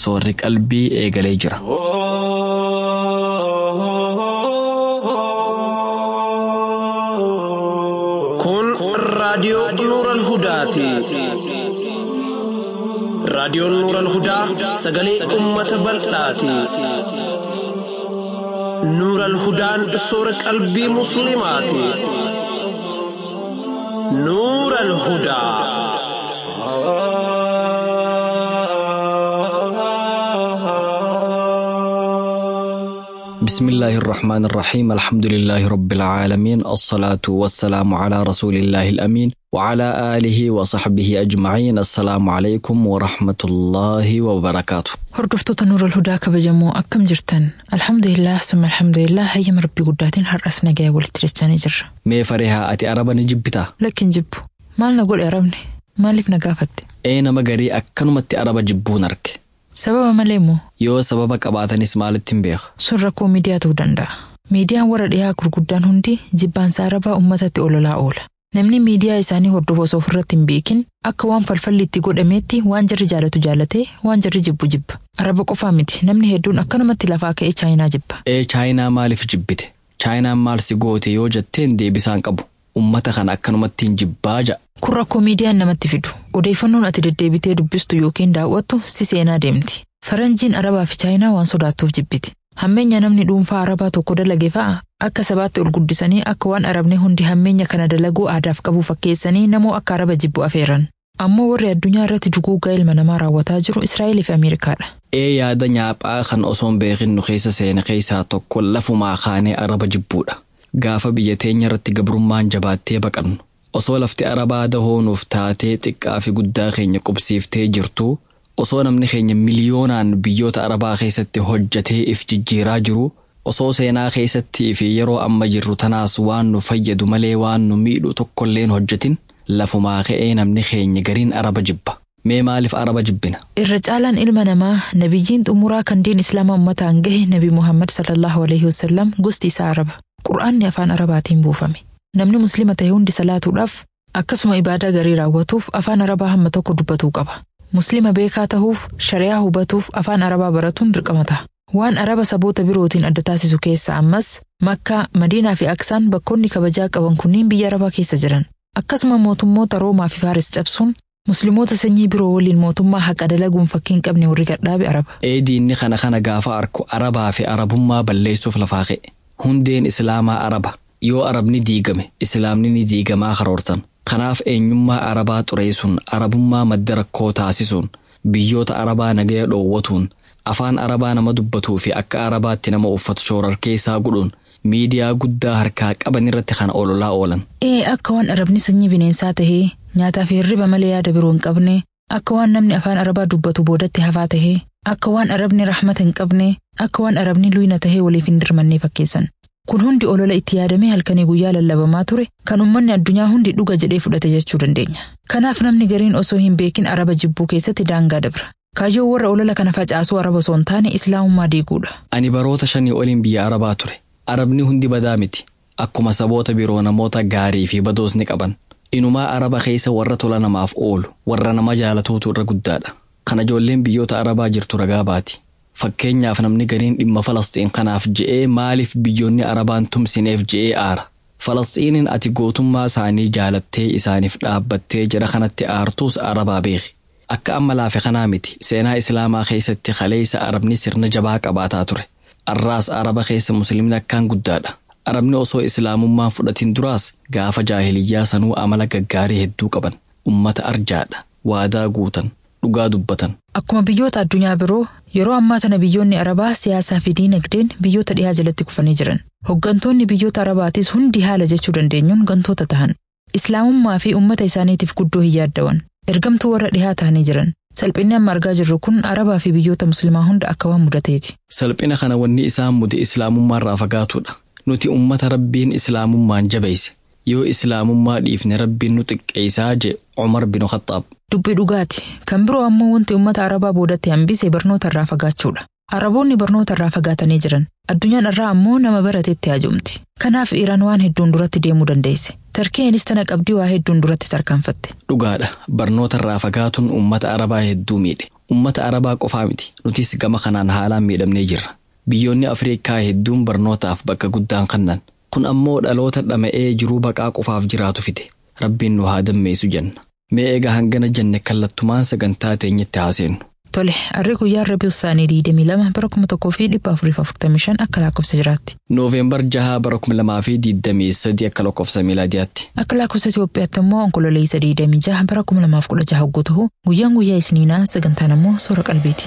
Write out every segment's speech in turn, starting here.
soorri qalbii eegalee jira. Kun raadiyoo Nuural Hudaati. Raadiyoon Nuural Hudaa sagalee uummata bal'aati. Nuural Hudaan soora qalbii musliimaati. Nuural Hudaa. بسم الله الرحمن الرحيم الحمد لله رب العالمين الصلاة والسلام على رسول الله الأمين وعلى آله وصحبه أجمعين. السلام عليكم ورحمة الله وبركاته. هردفتو نور الهدى كبجمو أكم جرتن الحمد لله ثم الحمد لله هي ربي قداتين هرأسنا جاي والتريستاني جر مي فريها أتي أربا نجبتا لكن جبو ما نقول أربني ما لف نقافت أين مجري أكنو متي أربا جبونرك سبب مليمو yoo sababa qabaatanis maalittiin beeku. Sun rakkoo miidiyaa ta'uu danda'a. Miidiyaan warra dhiyaa gurguddaan hundi jibbaansa arabaa uummatatti ololaa oola. Namni miidiyaa isaanii hordofu osoo ofirratti hin beekin akka waan falfalli itti godhameetti waan jarri jaalatu jaalatee waan jarri jibbu jibba. Araba qofaa miti namni hedduun akkanumatti lafaa ka'ee chaayinaa jibba. Chaayinaa maaliif jibbite? Chaayinaan maal si goote yoo jetteen deebisaan qabu. Uummata kana akkanumatti hin jibbaa ja'a. Kun rakkoo miidiyaan namatti fidu. Odeeffannoon ati deddeebitee dubbistu yookiin daawwattu si seenaa deemti. Faranjiin Arabaa fi Chaayinaa waan sodaattuuf jibbiti. Hammeenya namni dhuunfaa Arabaa tokko dalage fa'a akka sabaatti ol guddisanii akka waan Arabni hundi hammeenya kana dalaguu aadaaf qabu fakkeessanii namoo akka Araba jibbu afeeran. Ammoo warri addunyaa irratti duguugaa ilma namaa raawwataa jiru Israa'eel fi Ameerikaadha. Yaada nyaaphaa kan osoon beekin nu keessa seene keessaa tokko lafumaa kaanee Araba jibbuudha. Gaafa biyya teenya irratti gabrummaan jabaattee baqannu. Osoo lafti Arabaa dahoonuuf taatee xiqqaa fi guddaa keenya qubsiiftee jirtu. Osoo namni keenya miliyoonaan biyyoota Arabaa keessatti hojjetee if jijjiiraa jiru, osoo seenaa keessatti fi yeroo amma jirru tanaas waan nu fayyadu malee waan nu miidhu tokkolleen hojjetin, lafumaa ka'ee namni keenya gariin Araba jibba. Mee maaliif Araba jibbina? Irra caalaan ilma namaa nabiyyiin xumuraa kan diin Islaamaa ummataan gahe Nabi Muhammad sallallahu alaihi wasallam gosti isaa Araba. Qur'aanni afaan Arabaatiin buufame. Namni muslima ta'e hundi salaatuudhaaf akkasuma ibaadaa garii raawwatuuf afaan Arabaa hamma tokko dubbatuu qaba. Muslima beekaa ta'uuf shari'aa hubatuuf afaan Arabaa baratuun dirqama ta'a. Waan Araba saboota birootiin adda taasisu keessa ammas Makkaa, Madiinaa fi Aksaan bakkoonni kabajaa qaban kunniin biyya Arabaa keessa jiran. Akkasuma mootummoota Roomaa fi Faaris cabsuun Musliimoota sanyii biroo waliin mootummaa haqa dalaguun fakkiin qabne warri gadhaabe Araba. Diinni kana gaafa arku Arabaa fi Arabummaa balleessuuf lafaa ka'e. Hundeen Islaamaa Araba. Yoo Arabni diigame Islaamni ni diigamaa karoortan. Kanaaf eenyummaa Arabaa xureessuun Arabummaa madda rakkoo taasisuun biyyoota Arabaa nagaya dhoowwatuun afaan Arabaa nama dubbatuu fi akka Arabaatti nama uffatu shoorar keessaa godhuun miidiyaa guddaa harkaa qaban irratti kana ololaa oolan. Akka waan Arabni sanyii bineensaa tahee nyaataa fi hirriba malee yaada biroo hin qabne akka waan namni afaan Arabaa dubbatu boodatti hafaa tahee akka waan Arabni rahmata hin qabne akka waan Arabni luyna tahee waliif hin dirmannee fakkeessan. Kun hundi olola itti yaadamee halkanii guyyaa lallabamaa ture kan uummanni addunyaa hundi dhuga jedhee fudhate jechuu dandeenya. Kanaaf namni gariin osoo hin beekin Araba jibbuu keessatti daangaa dabra. Kaayyoo warra olola kana facaasuu Araba osoo hin taane Islaamummaa diiguudha. Ani baroota 5 oliin biyya Arabaa ture. Arabni hundi badaa miti. Akkuma saboota biroo namoota gaarii fi badoos ni qaban. Inumaa Araba keessa warra tola namaaf oolu, warra nama jaalatuutu irra guddaadha. Kana ijoolleen biyyoota Arabaa jirtu ragaa baati. Fakkeenyaaf namni gariin dhimma Falasxiin kanaaf je'ee maaliif biyyoonni Arabaan tumsineef je'ee aara. Falasxiinin ati gootummaa isaanii jaalattee isaaniif dhaabbattee jara kanatti aartuus Arabaa beeki. Akka amma laafe kanaa miti seenaa Islaamaa keessatti kaleessa Arabni sirna jabaa qabaataa ture. Arraas Araba keessa Musliimni akkaan guddaadha. Arabni osoo Islaamummaan fudhatin duraas gaafa jaahiliyyaa sanuu amala gaggaarii hedduu qaban. Ummata arjaadha. Waadaa guutan. Dhugaa dubbatan. Akkuma biyyoota addunyaa biroo yeroo ammaa tana biyyoonni Arabaa siyaasaa fi diinagdeen biyyoota dhiyaa jalatti kufanii jiran. Hoggantoonni biyyoota Arabaatis hundi haala jechuu dandeenyuun gantoota tahan. Islaamummaa fi ummata isaaniitiif guddoo hin yaaddawan. Ergamtuu warra dhihaa tahanii jiran. Salphinni amma argaa jirru kun Arabaa fi biyyoota Muslimaa hunda akka waan mudateeti. Salphina kana wanni isaan mude Islaamummaa irraa fagaatuudha. Nuti ummata Rabbiin Islaamummaan jabeesse. Yoo Islaamummaa dhiifne Rabbiin nu xiqqeessaa je Umar bin Khattaab. Dubbii dhugaati. Kan biroo ammoo wanti ummata Arabaa boodatti hambise barnoota irraa fagaachuudha. Araboonni barnoota irraa fagaatanii jiran. Addunyaan irraa ammoo nama baratetti haajomti. Kanaaf Iraan waan hedduun duratti deemuu dandeesse. Tarkeenis tana qabdii waa hedduun duratti tarkaanfatte. Dhugaadha. Barnoota irraa fagaatuun uummata Arabaa hedduu miidhe. Uummata Arabaa qofaa miti. Nutis gama kanaan haalaan miidhamnee jirra. Biyyoonni Afriikaa hedduun barnootaaf bakka guddaan kennan. Kun ammoo dhaloota dhama'ee jiruu baqaa qofaaf jiraatu fide. Rabbiin nu haa dammeessu jenna. Mee egaa hangana jenne kallattumaan sagantaa teenyatti haaseenu. Tole, harri guyyaa Rabiul Saanii 22 bara 1445 akka lakkoofsa jiraatti. Nooveembar 6 bara 2023 akka lakkoofsa miilaadiyaatti. Akka lakkoofsa Itoophiyaatti immoo onkololeessa 26 bara 2016 hogguu ta'u guyyaan guyyaa Isniinaa sagantaan immoo soora qalbiiti.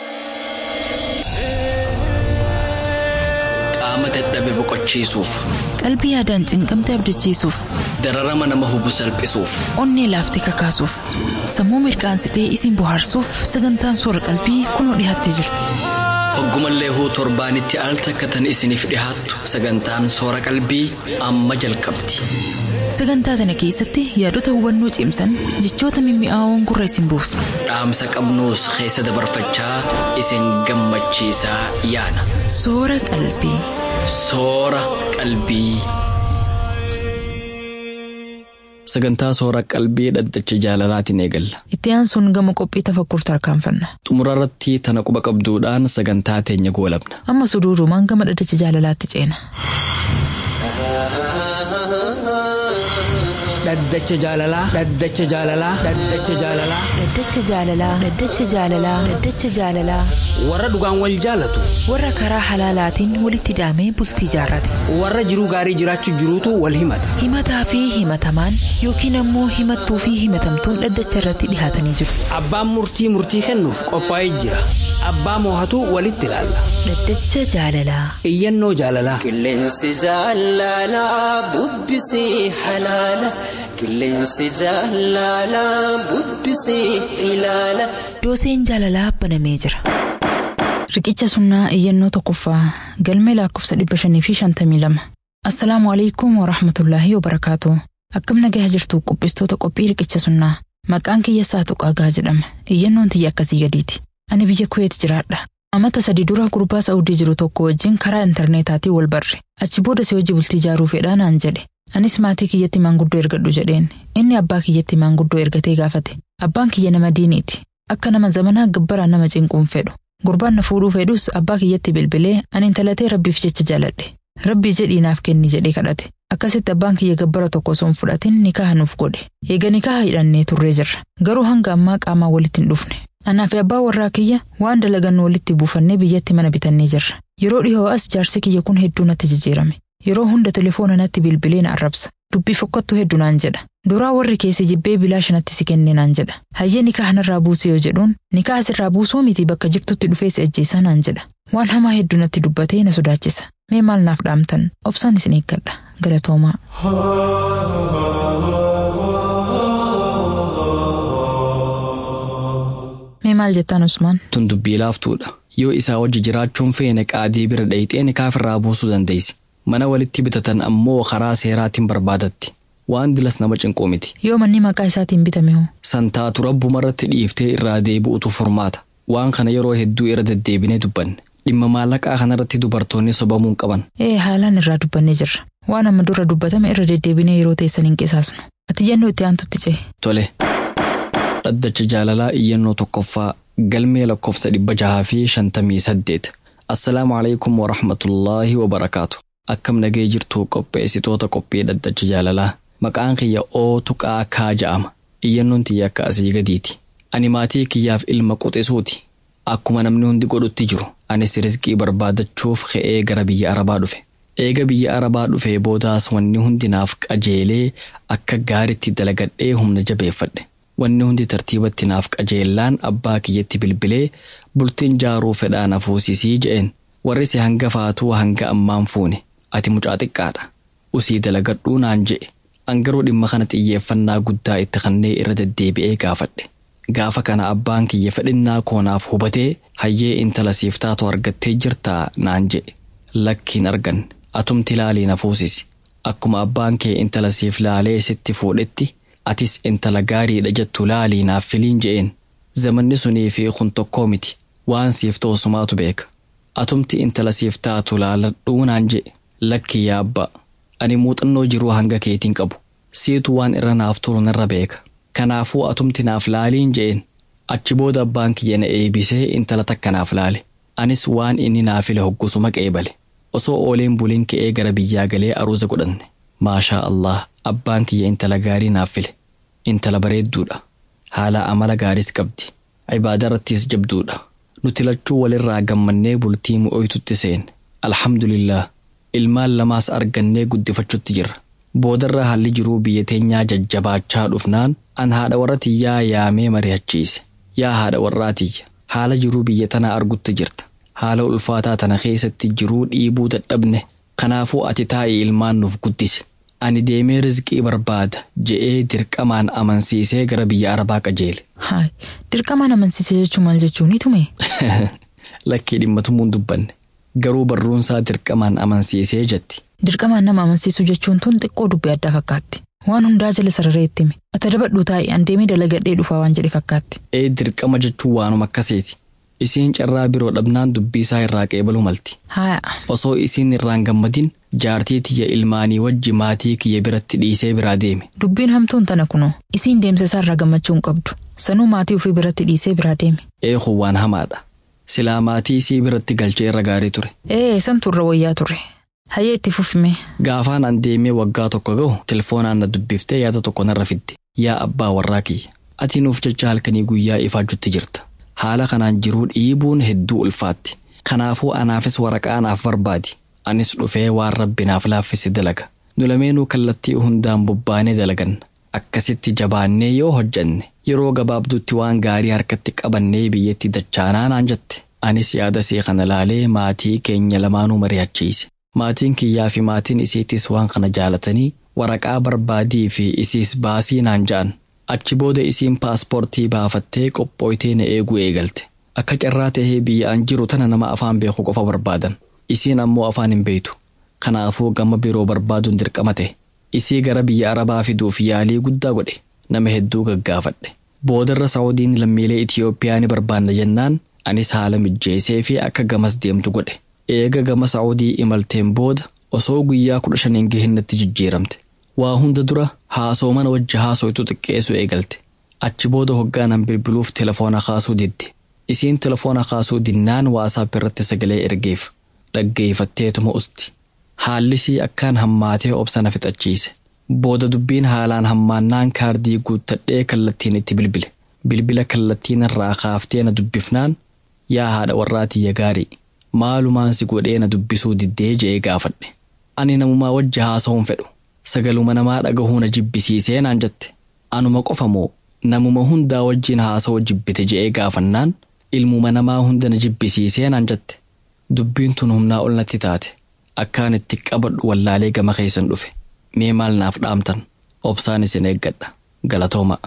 Qaama dadhabe boqochiisuuf. Qalbii yaadaan cinqamte abdachiisuuf. Dararama nama hubu salphisuuf. Onnee laaftee kakaasuuf. Sammuu mirqaansitee isin bohaarsuuf sagantaan soora qalbii kunoo dhiyaattee jirti. Hoggumallee huu torbaanitti al takkatan isiniif dhihaattu sagantaan soora qalbii amma jalqabdi. Sagantaa kana keessatti yaadota hubannoo cimsan jechoota mimmi'aawoon gurra isin buusu. Dhaamsa qabnuus keessa dabarfachaa isin gammachiisaa yaana. Soora qalbii. Soora qalbii. Sagantaa soora qalbii dhaddacha jaalalaatiin eegalla. Itti aansuun gama qophii tafakkur tarkaanfanna. Xumurarratti tana quba qabduudhaan sagantaa teenya goolabna. Amma suduudumaan gama dhaddacha jaalalaatti ceena. Dhaddacha jaalalaa. Dhaddacha jaalalaa. Dhaddacha jaalalaa. Dhaddacha jaalalaa. Dhaddacha jaalalaa. Dhaddacha jaalalaa. Warra dhugaan wal jaalatu. Warra karaa halaalaatiin walitti hidhamee bultii jaarrate. Warra jiruu gaarii jiraachuu jiruutu wal himata. Himataa fi himatamaan yookiin ammoo himattuu fi himatamtuun dhaddacha irratti dhihaatanii jiru. Abbaan murtii kennuuf qophaa'ee jira. Abbaa moohatu walitti ilaalla. Dhaddacha jaalalaa. Iyyannoo jaalalaa. Qilleensi jaalalaa bubbisee halaala. Qilleensi jaalalaa bubbisee ilaala. Dooseen jaalalaa banamee jira. Riqicha sunnaa iyyannoo tokkoffaa galmee lakkoofsa 552. Assalaamu alaikum wa rahmatullaahi wa barakaatu. Akkam nagaa jirtu qopheessitoota qophii riqicha sunnaa. Maqaan kiyya Saatuqaagaa jedhama. Iyyannoon tiyya akkasii gadiiti. Ani biyya Kuweet jiraadha. Amata 3 dura gurbaa Saa'udii jiru tokko wajjin karaa intarneetaatii wal barre. Achi booda si hojii bultii ijaaruu fedhaa naan jedhe. Anis maatii kiyyatti maanguddoo ergadhu jedheen. Inni abbaa kiyyatti maanguddoo ergatee gaafate. Abbaan kiyya nama diiniiti. Akka nama zamanaa gabbaraan nama cinquun fedhu. Gurbaan na fuudhuu fedhus abbaa kiyyatti bilbilee ani intalatee Rabbiif jecha jaaladhe. Rabbii jedhii naaf kenni jedhee kadhate. Akkasitti abbaan kiyya gabbara tokko osoo hin fudhatin nikaha nuuf godhe. Eega nikaha hidhannee turree jirra. Garuu hanga ammaa qaamaa walitti hin dhufne. Anaa fi abbaa warraa kiyya waan dalagannu walitti buufannee biyyatti mana bitannee jirra. Yeroo dhihoo as jaarsi kiyya kun hedduu natti jijjiirame. Yeroo hunda telefoona natti bilbilee na arrabsa. Dubbii fokkattuu hedduu naan jedha. Duraa warri keessi jibbee bilaash natti si kenne naan jedha. Hayyee nikaha narraa buusee yoo jedhuun nikaha sirraa buusuu miti bakka jirtutti dhufee si ajjeesaa naan jedha. Waan hamaa hedduu natti dubbatee na sodaachisa. Mee maal naaf dhaamtan? Obsaan isin eeggadha. Galatoomaa. Mee maal jettaan Usmaan? Tun dubbii laaftuudha. Yoo isaa wajji jiraachuun feene qaadii bira dhayitee nikaaf irraa buusuu dandeessi. Mana walitti bitatan ammoo karaa seeraatiin barbaadatti. Waan dilas nama cinquu miti. Yoo manni maqaa isaatiin bitame hoo? Santaatu rabbumarratti dhiiftee irraa deebi'utu furmaata. Waan kana yeroo hedduu irra deddeebinee dubbanne. Dhimma maallaqaa kanarratti dubartoonni sobamuun qaban. Haalaan irraa dubbannee jirra. Waan amma dura dubbatame irra deddeebinee yeroo teessan hin qisaasnu. Ati iyyannoo itti aantutti ce'e. Tole. Dhaddacha jaalalaa iyyannoo tokkoffaa galmee lakkoofsa 658. Assalaamu alaikum wa rahmatullaahi wa barakaatu. Akkam nagee jirtu qopheessitoota qophii dhaddacha jaalalaa. Maqaan kiyya Ootuqaa Kaa ja'ama. Iyyannoon tiyya akka asii gadiiti. Ani maatii kiyyaaf ilma quxisuuti. Akkuma namni hundi godhutti jiru. Anis rizqii barbaadachuuf ka'ee gara biyya Arabaa dhufe. Eega biyya Arabaa dhufee boodaas wanni hundi naaf qajeelee akka gaaritti dalagadhee humna jabeeffadhe. Wanni hundi tartiibatti naaf qajeellaan abbaa kiyyatti bilbilee bultiin jaaruu fedhaa na fuusisii je'een. Warri si hanga faatuu hanga ammaan fuune. Ati mucaa xiqqaadha. Usii dalagadhuu naan je'e. Angaruu dhimma kana xiyyeeffannaa guddaa itti kennee irra deddeebi'ee gaafadhe. Gaafa kana abbaan kiyya fedhinnaa koonaaf hubatee hayyee intala siif taatu argattee jirtaa naan je'e. Lakkiin argan atumti laalii na fuusisi. Akkuma abbaan kee intala siif laalee sitti fuudhetti atis intala gaariidha jettu laalii naaf filiin je'een. Zamanni sunii fi kun tokkoo miti. Waan siif ta'u sumaatu beeka. Atumti intala siif taatu laaladhuu naan je'e. Lakki yaa abbaa. Ani muuxannoo jiruu hanga keetiin qabu. siitu waan irra naaf tolu narra beeka. Kanaafuu atumti naaf laaliin je'een. Achi booda abbaan kiyya na eebisee intala takka naaf laale. Anis waan inni naaf file hoggusuma qeebale. Osoo ooleen buliin ka'ee gara biyyaa galee aruuza godhanne. Maashaa Allah, abbaan kiyya intala gaarii naaf file. Intala bareedduudha. Haala amala gaariis qabdi. Ibaada irrattis jabduudha. Nuti lachuu walirraa gammannee bultii mu'ooytutti seenne. Alhamdulillah, ilmaan lamaas argannee guddifachuutti jirra. Boodarra haalli jiruu biyya teenyaa jajjabaachaa dhufnaan an haadha warra tiyyaa yaamee mari'achiise. Yaa haadha warraa tiyya, haala jiruu biyya tanaa argutti jirta. Haala ulfaataa tana keessatti jiruu dhiibuu dadhabne. Kanaafuu ati taa'ii ilmaan nuuf guddise. Ani deemee rizqii barbaada je'ee dirqamaan amansiisee gara biyya Arabaa qajeele. Haay, dirqamaan amansiisee jechuun maal jechuuni tume? Lakkii dhimma tumuun dubbanne. Garuu barruunsaa dirqamaan amansiisee jetti. Dirqamaan nama amansiisuu jechuun tun xiqqoo dubbii addaa fakkaatti. Waan hundaa jala sararee itti hime. Ata dabadhuu taa'ii an deemee dalagadhee dhufaa waan jedhe fakkaatti. Dirqama jechuun waanuma akkasiiti. Isiin carraa biroo dhabnaan dubbii isaa irraa qeebaluu malti. Haa. Osoo isiin irraan gammadin jaartii tiyya ilmaanii wajji maatii kiyya biratti dhiisee biraa deeme. Dubbiin hamtuun tana kunoo isiin deemsa isaa irraa gammachuu hin qabdu. Sanuu maatii ofii biratti dhiisee biraa deeme. Kun waan hamaadha. Silaa maatii isii biratti galchee irra gaarii ture. Santu irra wayyaa ture. Hayyee itti fufime. Gaafaan an deemee waggaa tokko gahu telefoonaan na dubbiftee yaada tokko narra fidde. Yaa abbaa warraa kiyya. Ati nuuf jecha halkanii guyyaa ifaajutti jirta. Haala kanaan jiruu dhiibuun hedduu ulfaatti. Kanaafuu anaafis waraqaa naaf barbaadi. Anis dhufee waan rabbi naaf laaffise dalaga. Nu lameenuu kallattii hundaan bobbaanee dalaganna. Akkasitti jabaannee yoo hojjanne yeroo gabaabduutti waan gaarii harkatti qabannee biyyatti dachaanaa naan jette. Anis yaada see kana laalee maatii keenya lamaanuu mari'achiise. Maatiin kiyyaa fi maatiin isiitis waan kana jaalatanii waraqaa barbaadii fi isiis baasii naan ja'an. Achi booda isiin paaspoortii baafattee qophooytee na eeguu eegalte. Akka carraa tahee biyya an jiru tana nama afaan beeku qofa barbaadan. Isiin ammoo afaan hin beektu. Kanaafuu gama biroo barbaaduun dirqama ta'e. Isii gara biyya Arabaa fiduuf yaalii guddaa godhe. Nama hedduu gaggaafadhe. Boodarra Saawudiin lammiilee Itiyoophiyaa ni barbaanna jennaan anis haala mijjeesee fi akka gamas deemtu godhe. Eega gama Saawudii imalteen booda osoo guyyaa 15 hin gahinnatti jijjiiramte. Waa hunda dura haasoo mana wajji haasoytu xiqqeessu eegalte. Achi booda hoggaanan bilbiluuf telefoona kaasuu didde. Isiin telefoona kaasuu dinnaan waasaap irratti sagalee ergeef. Dhaggeeffatteetuma usti. Haallisii akkaan hammaatee obsana fixachiise. Booda dubbiin haalaan hammaannaan kaardii guuttadhee kallattiin itti bilbile. Bilbila kallattiin irraa kaaftee na dubbifnaan yaa haadha warraa tiyya gaarii. Maalumaan si godhee na dubbisuu diddee je'ee gaafadhe. Ani namumaa wajji haasa'uun fedhu. Sagaluma namaa dhagahuu na jibbisiisee naan jette. Anuma qofa moo namuma hundaa wajjiin haasa'uu jibbite je'ee gaafannaan ilmuma namaa hunda na jibbisiisee naan jette. Dubbiin tun humnaa ol natti taate. Akkaan itti qabadhu wallaalee gama keessan dhufe. Mee maal naaf dhaamtan? Obsaan isin eeggadha. Galatooma.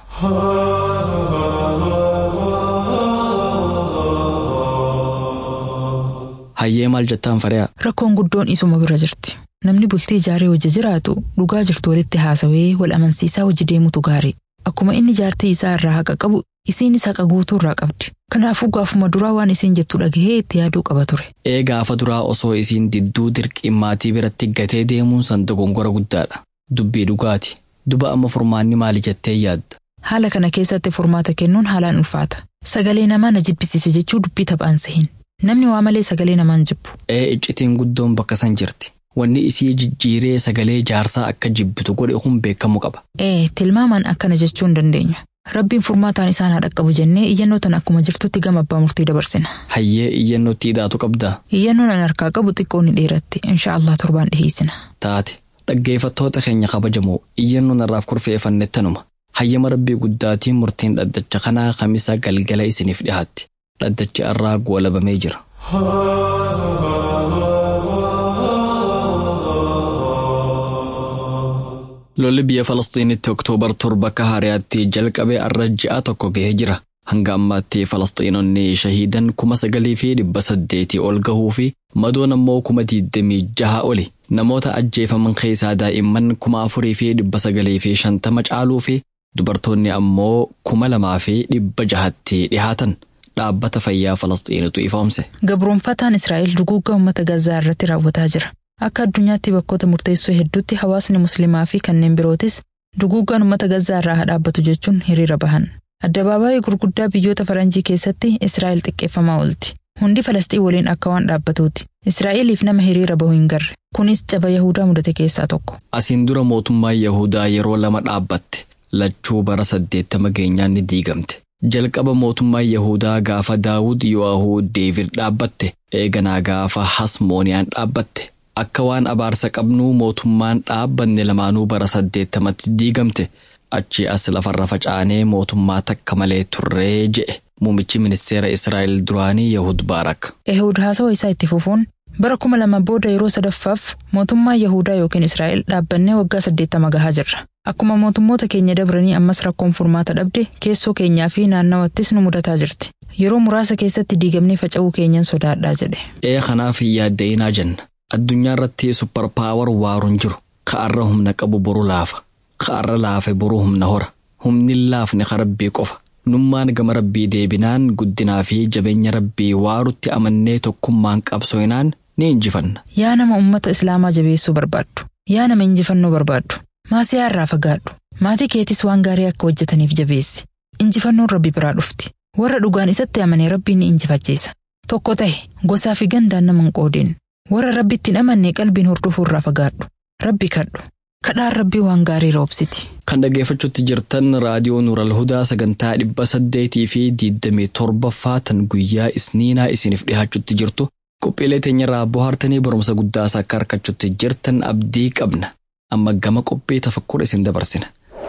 Hayyee maal jettaan fariyaa? Rakkoon guddoon isuma bira jirti. Namni bultii ijaaree wajji jiraatu dhugaa jirtu walitti haasawee wal amansiisaa wajji deemutu gaarii. Akkuma inni jaartii isaa irraa haqa qabu isiinis haqa guutuu irraa qabdi. Kanaafuu gaafuma duraa waan isiin jettu dhagahee itti yaaduu qaba ture. Gaafa duraa osoo isiin didduu dirqii maatii biratti gatee deemuun san dogongora guddaadha. Dubbii dhugaati. Duba amma furmaanni maali jettee yaadda? Haala kana keessatti furmaata kennuun haalaan ulfaata. Sagalee namaa na jibbisiise jechuu dubbii taphaan sehin. Namni waa malee sagalee namaan jibbu. Iccitiin guddoon bakka san jirti. Wanni isii jijjiiree sagalee jaarsaa akka jibbitu godhe kun beekamuu qaba. Tilmaamaan akkana jechuu hin dandeenyu. Rabbiin furmaataan isaan haa dhaqqabu jennee iyyannoo tan akkuma jirtutti gama abbaa murtii dabarsina. Hayyee iyyannootti hidhaatu qabdaa? Iyyannoon an harkaa qabu xiqqoo ni dheeratti. Inshaallah torbaan dhiheessina. Taate dhaggeeffattoota keenya kabajamoo iyyannoon irraaf kurfeeffannettanuma. Hayyama rabbii guddaatiin murtiin dhaddacha kanaa kamisa galgala isiniif dhihaatti. Dhaddachi irraa goolabamee jira. Lolli biyya Falastiinitti Oktoobar 7 akka hariyaatti jalqabee arra ji'a tokko gahee jira. Hanga ammaatti Falastiinonni shahiidan 9,800 ol gahuu fi madoon ammoo 26,000 oli. Namoota ajjeefaman keessaa daa'imman 4,950 caaluu fi dubartoonni ammoo 2,600 dhihaatan. Dhaabbata fayyaa Falastiinitu ifoomse. Gabroonfataan Israa'el duguuggaa uummata Gazaa irratti raawwataa jira. Akka addunyaatti bakkoota murteessoo hedduutti hawaasni musliimaa fi kanneen birootis Duguuggaan uummata Gazaa irraa haa dhaabbatu jechuun hiriira bahan. Addabaabaayii gurguddaa biyyoota Faranjii keessatti Israa'el xiqqeeffamaa oolti. Hundi Falasxiin waliin akka waan dhaabbatuuti. Israa'eliif nama hiriira bahu hin garre. Kunis caba Yahudaa mudate keessaa tokko. Asiin dura mootummaan Yahudaa yeroo lama dhaabbatte. Lachuu bara 80 geenyaan ni diigamte. Jalqaba mootummaan Yahudaa gaafa Daawud Yo'ahuu Deevid dhaabbatte. Eeganaa gaafa Hasmooniyaan dhaabbatte. Akka waan abaarsa qabnuu mootummaan dhaabbanne lamaanuu bara 80tti diigamte. Achi as lafarra facaanee mootummaa takka malee turree je'e muumichi ministeera Israa'el duraanii Yahud Baarak. Ehud haasawaa isaa itti fufuun bara 2000 booda yeroo sadaffaaf mootummaa Yahudaa yookiin Israa'el dhaabbannee waggaa 80 gahaa jirra. Akkuma mootummoota keenya dabranii ammas rakkoon furmaata dhabde keessoo keenyaa fi naannawattis nu mudataa jirti. Yeroo muraasa keessatti diigamnee faca'uu keenyan sodaadhaa jedhe. Kanaaf hin yaadda'inaa jenna. Addunyaa irratti super power waaruun jiru. Ka'arra humna qabu boru laafa. Ka'arra laafe boruu humna hora. Humni laafne ka Rabbii qofa. Nummaan gama Rabbii deebinaan guddinaa fi jabeenya Rabbii waarutti amannee tokkummaan qabsoinaan ni injifanna. Yaa nama ummata Islaamaa jabeessuu barbaaddu. Yaa nama injifannoo barbaaddu. Maasiyaa irraa fagaadhu. Maatii keetis waan gaarii akka hojjetaniif jabeessi. Injifannoon Rabbi biraa dhufti. Warra dhugaan isatti amanee Rabbiin ni injifachiisa. Tokko ta'e gosaa fi gandaan nama hin qoodin. Warra Rabbitti hin amanne qalbiin hordofuu irraa fagaadhu. Rabbi kadhu. Kadhaan Rabbii waan gaarii roobsiti. Kan dhaggeeffachuutti jirtan raadiyoo Nuural Hudaa sagantaa 827 tan guyyaa isniinaa isiniif dhihaachuutti jirtu. Qophiilee teenyarraa bohaartanii barumsa guddaas akka harkachuutti jirtan abdii qabna. Amma gama qophii tafakkur isin dabarsina.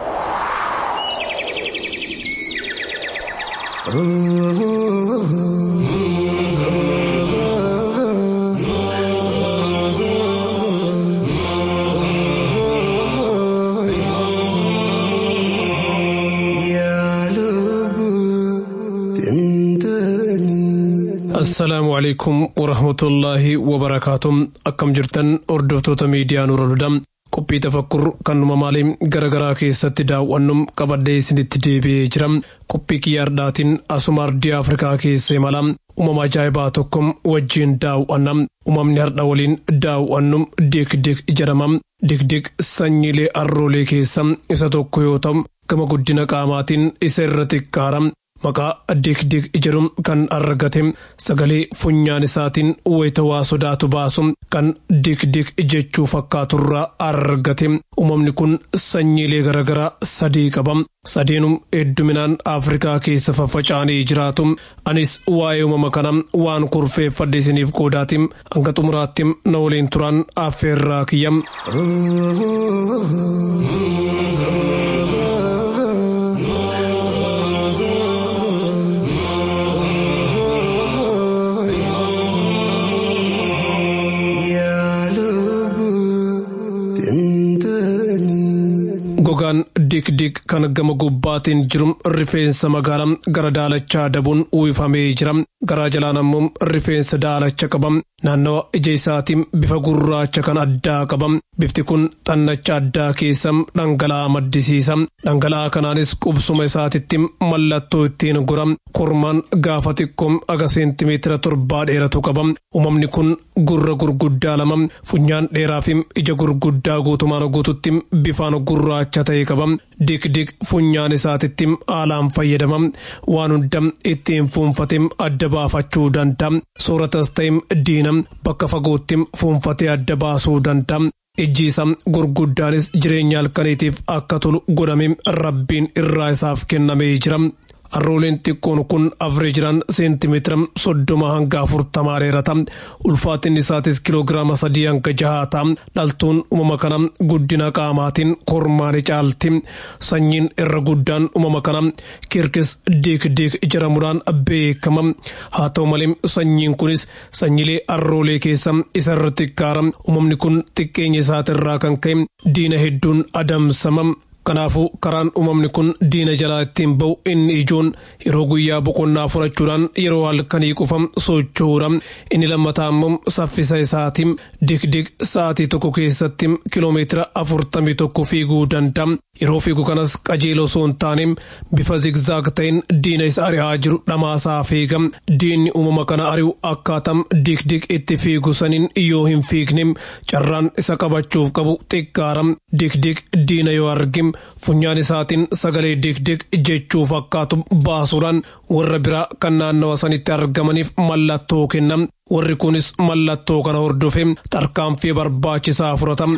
Assalaamu alaykum wa rahmatullahi wa barakatuh. Akkam jirtan hordoftoota miidiyaa Nuural Hudaa. Qophii tafakkur kan uumamaalee garagaraa keessatti daawwannum qabadhee isinitti deebi'ee jira. Qophii kiyyaardhaatiin asuma ardii Afrikaa keessa imala uumama ajaa'ibaa tokko wajjin daawwanna. Uumamni har'a waliin daawwannum Dikdik jedhama. Dikdik sanyiilee arroolee keessa isa tokko yoo ta'u gama guddina qaamaatiin isa irra xiqqaara. Maqaa Dikdik jedhamu kan argate sagalee funyaan isaatiin wayita waa sodaatu baasu kan Dikdik jechuu fakkaaturraa argate. Uumamni kun sanyiilee garagaraa sadii qaba. Sadeenum hedduminaan Afrikaa keessa faffaca'anii jiraatu. Anis waa'ee uumama kana waan kurfeeffadhe isiniif qoodaatiin hanga xumuraatti na waliin turan affeerraa kiyya. Gogaan Dikdik kan gama gubbaatiin jiru rifeensa magaalaa gara daalachaa dabuun uwwifamee jira. Garaa jalaan ammoo rifeensa daalacha qaba. Naannawa ija isaatiin bifa gurraacha kan addaa qaba. Bifti kun xannacha addaa keessa dhangala'aa maddisiisa. Dhangala'aa kanaanis qubsuma isaatitti mallattoo ittiin gora. Kormaan gaafa xiqqoo aga seentimeetira 7 dheeratu qaba. Uumamni kun gurra gurguddaa lama, funyaan dheeraa fi ija gurguddaa guutumaan guututti bifaan gurraacha ta'e qaba. Dikdik funyaan isaatitti haalaan fayyadama. Waan hunda ittiin fuunfatee adda baafachuu danda'a. Sooratas ta'e diina bakka fagootti fuunfatee adda baasuu danda'a. Ijji isaa gurguddaanis jireenya halkaniitiif akka tolu godhamee Rabbiin irraa isaaf kennamee jira. Arrooleen xiqqoon kun averejiraan seentimeetira 30 hanga 40 dheerata. Ulfaatinni isaatis kiloogiraama 3 hanga 6. Dhaltuun uumama kana guddina qaamaatiin kormaani caalti. Sanyiin irra guddaan uumama kana Kirkis Dikdik jedhamuudhaan beekama. Haa ta'u malee sanyiin kunis sanyiilee arroolee keessa isa irra xiqqaara. Uumamni kun xiqqeenya isaatirraa kan ka'e diina hedduun adamsama. Kanaafuu karaan uumamni kun diina jalaa ittiin ba'u inni ijoon yeroo guyyaa boqonnaa fudhachuudhaan yeroo halkanii qofa socho'uudha. Inni lammataa immoo saffisa isaatiin Dikdik sa'aatii tokko keessatti kiloomeetira 41 fiiguu danda'a. Yeroo fiigu kanas qajeeloo osoo hin taane bifa zigzaag ta'een diina isa ari'aa jiru dhamaasaa fiiga. Diinni uumama kana ari'u akkaataa Dikdik itti fiigu saniin yoo hin fiigne carraan isa qabachuuf qabu xiqqaara. Dikdik diina yoo arge funyaan isaatiin sagalee dik jechuu fakkaatu baasuudhaan warra biraa kan naannawa sanitti argamaniif mallattoo kennam. Warri kunis mallattoo kana hordofe tarkaanfii barbaachisaa fudhatam.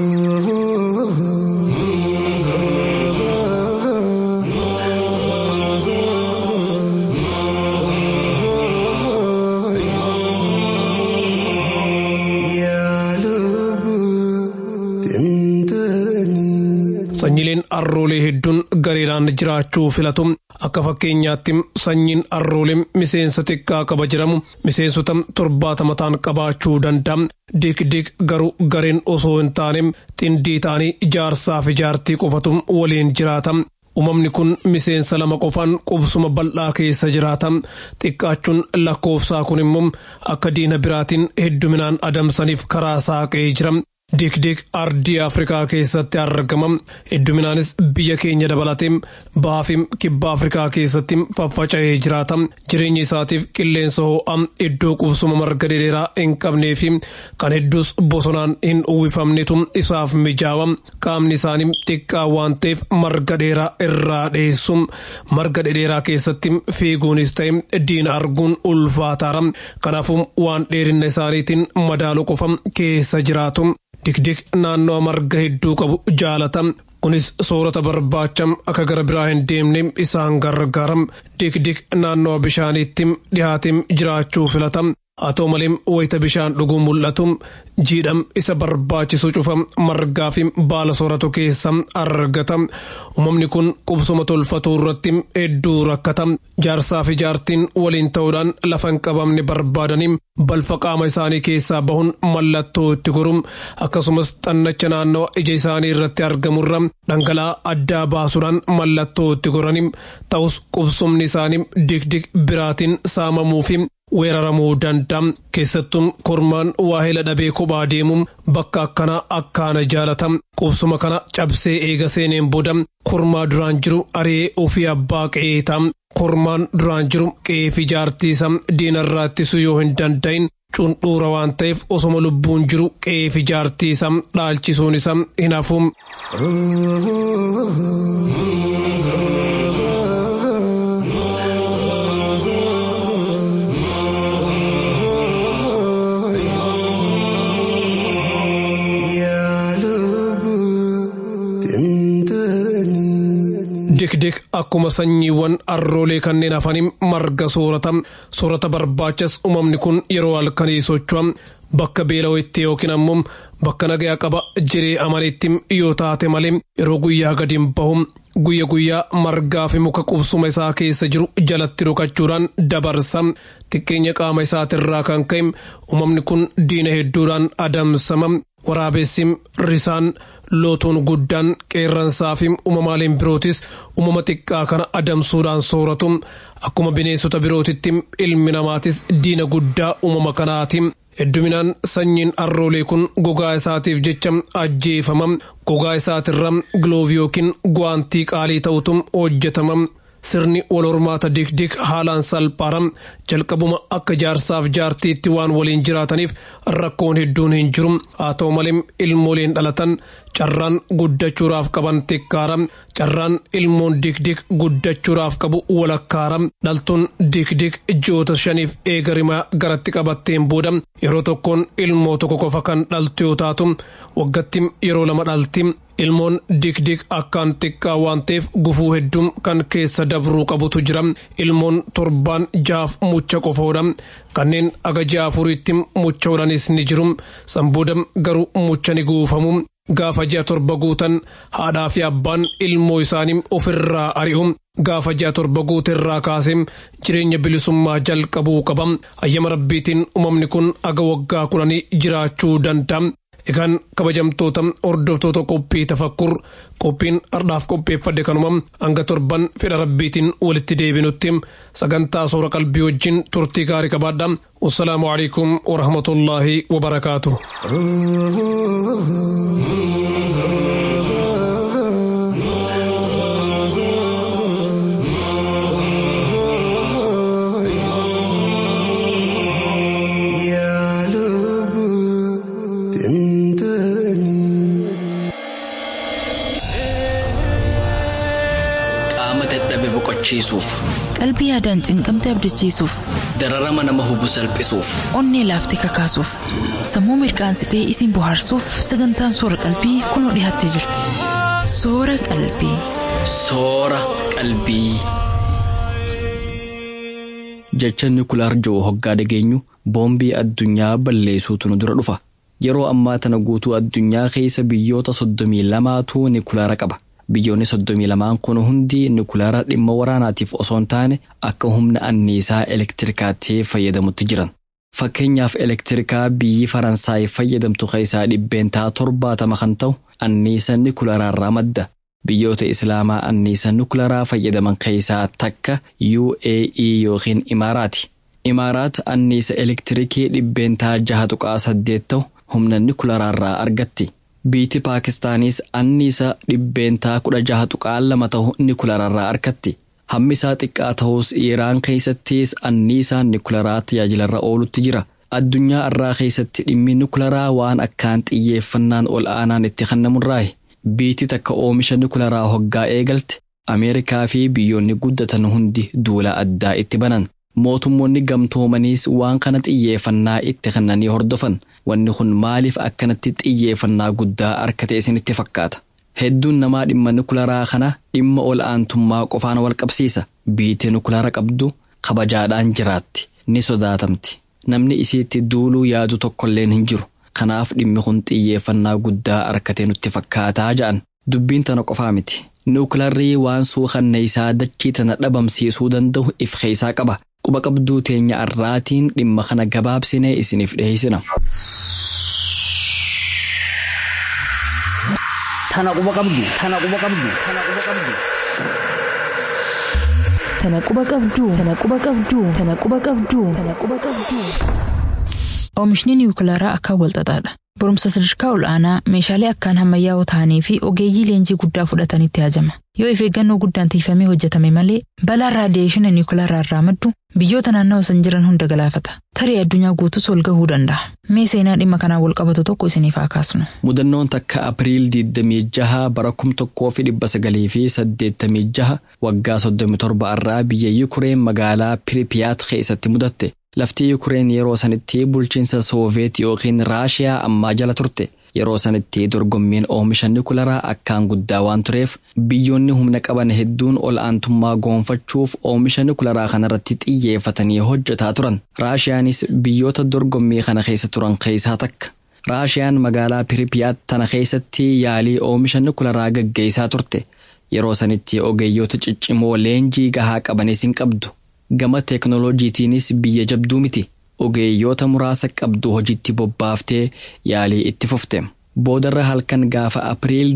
Sanyileen arroolee hedduun gareedhaan jiraachuu filatu. Akka fakkeenyaatti sanyiin arroolee miseensa xiqqaa qaba jedhamu miseensota 70 ta'an qabaachuu danda'a. Dik garuu gareen osoo hin taane xindii ta'anii jaarsaa fi jaartii qofatu waliin jiraata. Uumamni kun miseensa 2 qofaan qubsuma bal'aa keessa jiraata. Xiqqaachuun lakkoofsaa kun immoo akka diina biraatiin hedduminaan adamsaniif karaa saaqee jira. Dik ardii Afrikaa keessatti argama. Hedduminaanis biyya keenya dabalatee bahaa fi kibba Afrikaa keessatti faffaca'ee jiraata. Jireenya isaatiif qilleensa ho'aa iddoo qubsuma marga dheeraa hin qabnee fi kan hedduus bosonaan hin uwwifamnetu isaaf mijaawa. Qaamni isaanii xiqqaa waan ta'eef marga dheeraa irraa dheessu. Marga dheeraa keessatti fiiguunis ta'e diina arguun ulfaataara. Kanaafuu waan dheerina isaaniitiin madaalu qofa keessa jiraatu. Dik naannoo marga hedduu qabu jaalata. Kunis soorata barbaacham akka gara biraa hin deemne isaan gargaara. Dik naannoo bishaaniitti dhihaatiin jiraachuu filata. Haa ta'u malee wayita bishaan dhuguu mul'atu jiidham isa barbaachisu cufa margaa fi baala sooratu keessa argata. Uumamni kun qubsuma tolfatuu irratti hedduu rakkata. Jaarsaa fi jaartiin waliin ta'uudhaan lafa hin qabamne barbaadanii balfa qaama isaanii keessaa bahuun mallattoo itti goru. Akkasumas xannacha naannoo ija isaanii irratti argamurra dhangala'aa addaa baasuudhaan mallattoo itti goranii. Ta'us qubsumni isaanii dik biraatiin saamamuu fi weeraramuu danda'a. Keessattuu kormaan waahila dhabee kophaa deemuun bakka akkanaa akkaana jaalata. Qubsuma kana cabsee eega seeneen booda kormaa duraan jiru ari'ee ofii abbaa qe'ee ta'a. Kormaan duraan jiru qe'ee fi jaartii isaa diinarraa ittisuu yoo hin danda'in cundhuura waan ta'eef osoma lubbuun jiru qe'ee fi jaartii isaa dhaalchisuun isaa hin hafu. Dik akkuma sanyiiwwan arroolee kanneen hafaniin marga soorata barbaachas uumamni kun yeroo halkanii socho'a. Bakka beela'ootti yookiin ammoo bakka nagaa qaba jiree amanitti yoo taate malee yeroo guyyaa gadi hin bahu. Guyyaa margaa fi muka qubsuma isaa keessa jiru jalatti dhokachuudhaan dabarsa. Xiqqeenya qaama isaatirraa kan ka'e uumamni kun diina hedduudhaan adamsama. Waraabessi risaan lootuun guddaan qeerransaa fi uumamaaleen birootis uumama xiqqaa kana adamsuudhaan sooratu. Akkuma bineensota birootitti ilmi namaatis diina guddaa uumama kanaati. Hedduminaan sanyiin arroolee kun gogaa isaatiif jecha ajjeefama. Gogaa isaatirra giloovii yookiin guwaantii qaalii ta'utu hojjetama. Sirni wal hormaata dik haalaan salphaara. Jalqabuma akka jaarsaaf jaartiitti waan waliin jiraataniif rakkoon hedduun hin jiru. Haa ta'u malee ilmooleen dhalatan carraan guddachuudhaaf qaban xiqqaara. Carraan ilmoon dik guddachuudhaaf qabu walakkaara. Dhaltuun dik ji'oota 5 eega rimaa garatti qabatteen booda yeroo tokkoon ilmoo tokko qofa kan dhaltu yoo taatu waggaatti yeroo 2 dhalti. Ilmoon dik akkaan xiqqaa waan ta'eef gufuu hedduun kan keessa dabruu qabutu jira. Ilmoon 7-6 mucha qofoodha. Kanneen aga 6-4tti mucha hodhanis ni jiru. Sanbooda garuu mucha ni guufamu. Gaafa 6 guutan haadhaa fi abbaan ilmoo isaanii ofirraa ari'u. Gaafa 6 guuterraa kaasee jireenya bilisummaa jalqabuu qaba. Hayyama rabbiitiin uumamni kun aga waggaa 10 jiraachuu danda'a. Egaan kabajamtoota hordoftoota qophii tafakkur qophiin ardhaaf qopheeffadde kanuma hanga torban fedha rabbiitiin walitti deebinutti sagantaa soora qalbii wajjin turtii gaarii qabaadha. Wassalaamu alaikum wa rahmatullaahi wa barakaatuh. boqochiisuuf, qalbii yaadaan cinqamte abdachiisuuf, dararama nama hubu salphisuuf, onnee laaftee kakaasuuf, sammuu mirkaansitee isin bohaarsuuf sagantaan soora qalbii kunoo dhiyaattee jirti. Soora qalbii. Soora qalbii. Jecha nukulaar jiru hoggaa dhageenyu boombii addunyaa balleessuutu nu dura dhufa. Yeroo ammaa tana guutuu addunyaa keessa biyyoota 32tu nukulaara qaba. Biyyoonni 32 kun hundi nukulaara dhimma waraanaatiif osoo hin taane akka humna anniisaa elektirikaatti fayyadamutti jiran. Fakkeenyaaf elektirikaa biyyi Faransaay fayyadamtu keessaa 70% kan ta'u anniisa nukulaaraarraa madda. Biyyoota Islaamaa anniisa nukulaaraa fayyadaman keessaa takka UAE yookiin Imaaraati. Imaaraat anniisa elektirikii 6.8 ta'u humna nukulaaraarraa argatti. Biyyi Paakistaanis anniisa 16.2 ta'u nukulaaraarraa argatti. Hammisaa xiqqaa ta'us Iraan keessattis anniisaan nukulaaraa tajaajilarra oolutti jira. Addunyaa irraa keessatti dhimmi nukulaaraa waan akkaan xiyyeeffannaan ol aanaan itti kennamurraayi. Biyyi takka oomisha nukulaaraa hoggaa eegalte Ameerikaa fi biyyoonni guddatan hundi duula addaa itti banan. Mootummoonni gamtoomaniis waan kana xiyyeeffannaa itti kennanii hordofan. Wanni kun maaliif akkanatti xiyyeeffannaa guddaa argate isinitti fakkaata? Hedduun namaa dhimma nukulaaraa kana dhimma ol aantummaa qofaan wal qabsiisa. Biyyi nukulaara qabdu kabajaadhaan jiraatti, ni sodaatamti. Namni isiitti duuluu yaadu tokkolleen hin jiru. Kanaaf dhimmi kun xiyyeeffannaa guddaa argatee nutti fakkaataa ja'an. Dubbiin tana qofaa miti. Nukulaarri waan suukanneessaa dachii tana dhabamsiisuu danda'u if keessaa qaba. Quba qabduu teenya arraatiin dhimma kana gabaabsinee isiniif dhiyeessina. Tana quba qabdu, tana quba qabdu, tana quba qabdu. Tana quba qabdu, tana quba qabdu, tana quba qabdu, tana quba qabdu. Oomishni nukilaaraa akka walxaxaadha. Barumsa sadarkaa ol'aanaa meeshaalee akkaan ammayyaa'oo ta'anii fi ogeeyyii leenjii guddaa fudhatanitti haajama. Yoo of eeggannoo guddaan tiifamee hojjetame malee balaan raadiyeeshina nukilaaraa irraa maddu biyyoota naannoo san jiran hunda galaafata. Tarii addunyaa guutus wal gahuu danda'a. Mee seenaa dhimma kanaan wal qabatu tokko isiniif haa kaasnu. Mudannoon takka Apiriil 26 bara 1986 waggaa 37 irraa biyya Yukureen magaalaa Piripiyaat keessatti mudatte. Lafti Yukureen yeroo sanitti bulchiinsa Sooviyeet yookiin Raashiyaa ammaa jala turte. Yeroo sanitti dorgommiin oomisha nukilaaraa akkaan guddaa waan tureef biyyoonni humna qaban hedduun ol aantummaa goonfachuuf oomisha nukilaaraa kanarratti xiyyeeffatanii hojjetaa turan. Raashiyaanis biyyoota dorgommii kana keessa turan keessaa takka. Raashiyaan magaalaa Piripiyaat tana keessatti yaalii oomisha nukilaaraa gaggeessaa turte. Yeroo sanitti ogeeyyoota ciccimoo leenjii gahaa qabanis hin qabdu. Gama teeknooloojiitiinis biyya jabduu miti. Ogeeyyoota muraasa qabdu hojiitti bobbaaftee yaalii itti fufte. Boodarra halkan gaafa Apiriil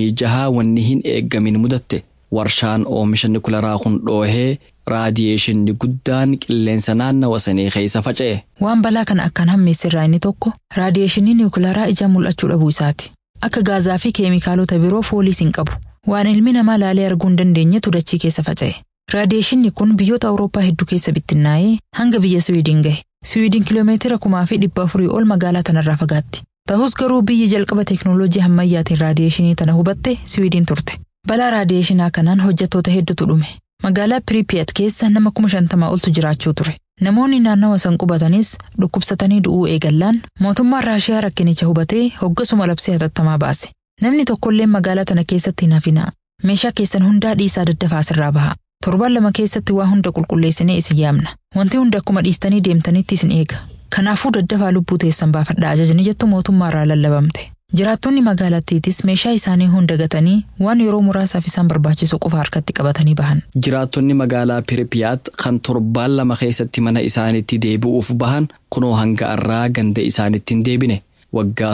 26 wanni hin eeggamin mudatte. Warshaan oomisha nukilaaraa kun dhoohee raadiyeeshinni guddaan qilleensa naannawa sanii keessa faca'e. Waan balaa kana akkaan hammeesse irraa inni tokko raadiyeeshinni nukilaaraa ijaan mul'achuu dhabuu isaati. Akka gaazaa fi keemikaalota biroo fooliis hin qabu. Waan ilmi namaa laalee arguu hin dandeenyetu dachii keessa faca'e. Raadiyeeshinni kun biyyoota Awurooppaa hedduu keessa bittinnaa'ee hanga biyya Siwiidin gahe. Siwiidin kiiloomeetira 1400 ol magaalaa tanarraa fagaatti. Ta'us garuu biyyi jalqaba teeknooloojii ammayyaatiin raadiyeeshinii tana hubatte Siwiidin turte. Balaa raadiyeeshinaa kanaan hojjettoota hedduutu dhume. Magaalaa Piripiyaat keessa nama 50,000 oltu jiraachuu ture. Namoonni naannawa san qubatanis dhukkubsatanii du'uu eegallaan mootummaan Raashiyaa rakkinicha hubatee hoggasuma labsee hatattamaa baase. Namni tokkolleen magaalaa tana keessatti hin hafinaa. Meeshaa keessan hundaa dhiisaa daddafaa asirraa bahaa. Torbaan lama keessatti waa hunda qulqulleessinee isin yaamna. Wanti hunda akkuma dhiistanii deemtanitti isin eega. Kanaafuu daddafaa lubbuu teessan baafadhaa ajajni jettu mootummaarraa lallabamte. Jiraattonni magaalattiitis meeshaa isaanii hunda gatanii waan yeroo muraasaaf isaan barbaachisu qofa harkatti qabatanii bahan. Jiraattonni magaalaa Piripiyaat kan torbaan lama keessatti mana isaaniitti deebi'uuf bahan kunoo hanga arraa ganda isaaniitti hin deebine. Waggaa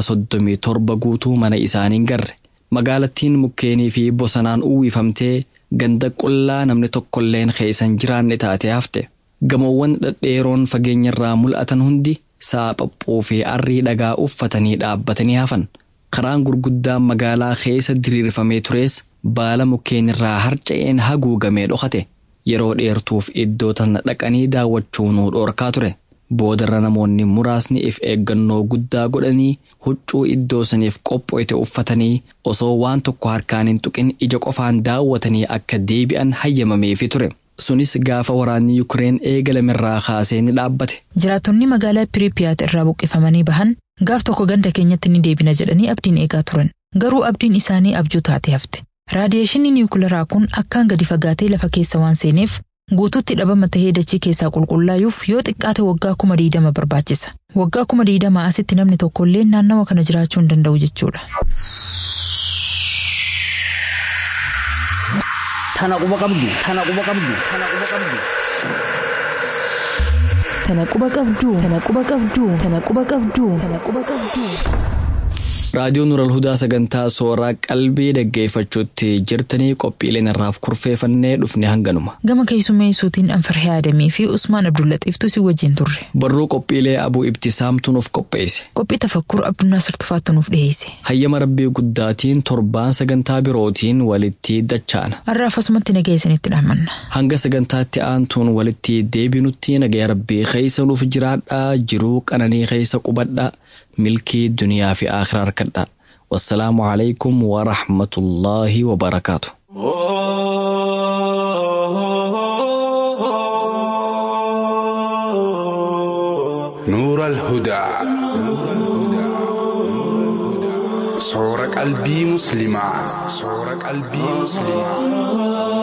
37 guutuu mana isaanii hin garre. Magaalattiin mukkeenii fi bosonaan uwwifamtee ganda qullaa namni tokkolleen keessan jiraanne taatee hafte. Gamoowwan dhedheeroon fageenyarraa mul'atan hundi saaphaphuu fi arrii dhagaa uffatanii dhaabbatanii hafan. Karaan gurguddaan magaalaa keessa diriirfamee tures baala mukkeenirraa harca'een haguugamee dhokate. Yeroo dheertuuf iddoo tana dhaqanii daawwachuun dhorkaa ture. Boodarra namoonni muraasni if eeggannoo guddaa godhanii huccuu iddoo saniif qopho'ite uffatanii osoo waan tokko harkaan hin tuqin ija qofaan daawwatanii akka deebi'an hayyamameefi ture. Sunis gaafa waraanni Yukreen eegalamerraa kaasee ni dhaabbate. Jiraattonni magaalaa Piripiyaat irraa buqqifamanii bahan gaaf tokko ganda keenyatti ni deebina jedhanii abdiin eegaa turan. Garuu abdiin isaanii abjuu taate hafte. Raadiyeeshiniin niwukilaraa kun akkaan gadi fagaatee lafa keessa waan seeneef guutuutti dhabama tahee dachii keessaa qulqullaa'uuf yoo xiqqaate waggaa 20 barbaachisa. Waggaa 20 asitti namni tokkollee naannawa kana jiraachuu hin danda'u jechuudha. Tana quba qabdu. Raadiyoon Nuural Hudaa sagantaa sooraa qalbii dhaggeeffachuutti jirtanii qophiileen irraaf kurfeeffannee dhufne hanganuma. Gama keessummeessuutiin Anfarhee Adamii fi Usmaan Abdullaxiiftu si wajjin turre. Barruu qophiilee Abuu Ibtisaamtu nuuf qopheesse. Qophii tafakkur Abdunnaasir Tufaattu nuuf dhiyeesse. Hayyama Rabbii guddaatiin torbaan sagantaa birootiin walitti dachaana. Har'aaf asumatti nagaa isinitti dhaamanna. Hanga sagantaatti aantuun walitti deebinutti nagaa Rabbii keessa nuuf jiraadhaa, jiruu qananii keessa qubadhaa. ملكي الدنيا في آخر أركضها. والسلام عليكم ورحمة الله وبركاته. نور الهدى صورة قلبي مسلمة